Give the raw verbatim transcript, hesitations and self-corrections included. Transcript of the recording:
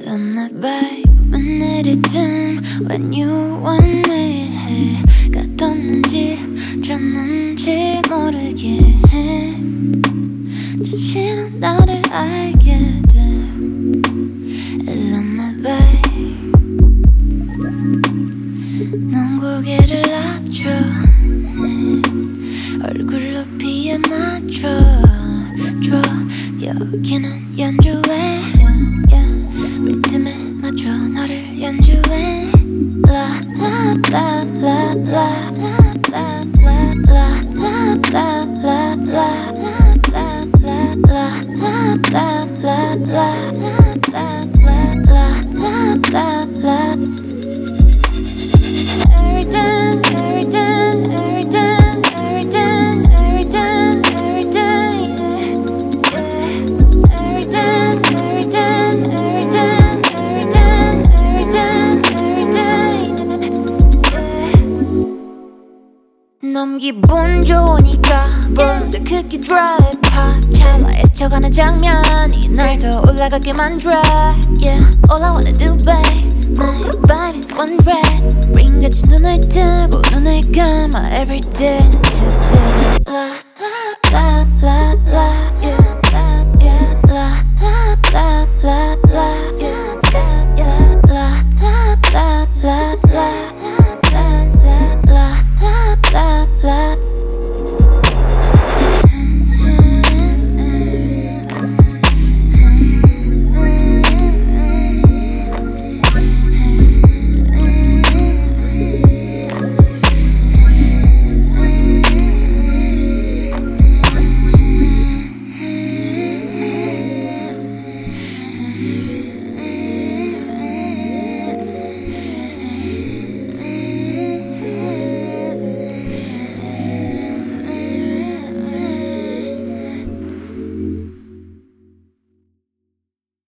love my vibe when 내리든 when you want me 가뒀는지 졌는지 모르게 해 지치는 나를 알게 돼 I love my vibe 넌 고개를 낮춰 내 얼굴 높이에 맞춰 줘 여기는 연주회 리듬에 맞춰 너를 연주해 La la la la la la la la la la la la la la la la la la la Every day, every day, every day, every day, every day, every day, yeah. Every day, every day, every day, every day, every day, every day, yeah. 넌 기분 좋으니까 볼륨도 크게 drive pop 찰나에 스쳐가는 장면이 날 더 올라가게 만들어 Yeah, all I wanna do, babe My vibe is one red 링같이 눈을 뜨고 눈을 감아 Every day today La